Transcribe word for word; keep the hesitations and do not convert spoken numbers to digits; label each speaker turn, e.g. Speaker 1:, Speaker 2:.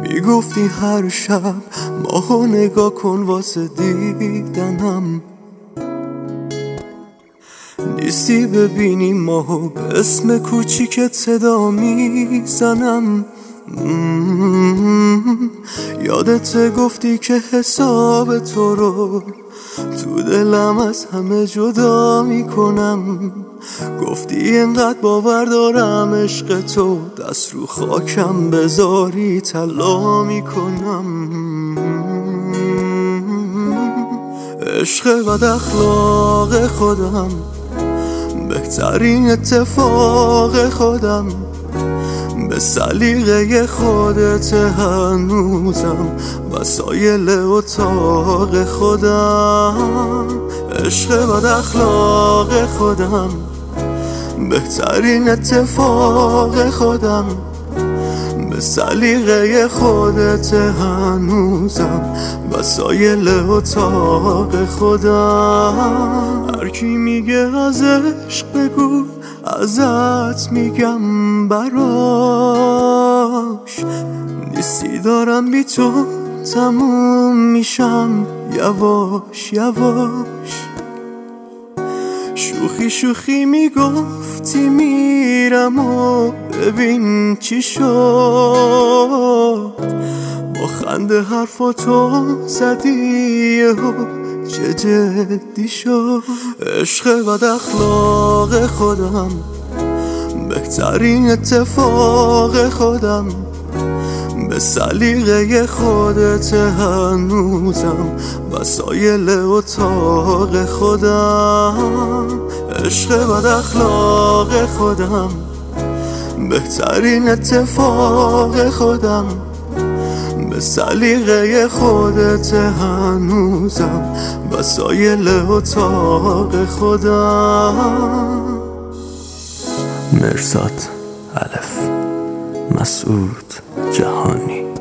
Speaker 1: میگفتی هر شب ماهو نگاه کن واسه دیدنم، نیستی ببینی ماهو به اسم کوچیکت صدا میزنم. یادت گفتی که حساب تو رو تو دلم از همه جدا میکنم. گفتی انقدر باور دارم عشق تو دست رو خاکم بذاری طلا میکنم. عشق بد اخلاق خودم، بهترین اتفاق خودم، به سلیقه خودت هنوزم وسایل اتاق خودم. عشق بد اخلاق خودم، بهترین اتفاق خودم، به سلیقه خودت هنوزم وسایل اتاق خودم. هر کی میگه از عشق بگو ازت میگم براش، نیستی دارم بی تو تموم میشم یواش یواش. شوخی شوخی میگفتی میرم و ببین چی شد، با خنده حرفاتو زدی و چه جدی شد. عشق بد اخلاق خودم، بهترین اتفاق خودم، به سلیقه خودت هنوزم وسایل اتاق خودم. عشق بد اخلاق خودم، بهترین اتفاق خودم، به سلیقه خودت هنوزم وسایل اتاق خودم. مرزاد الف، مسعود جهانی.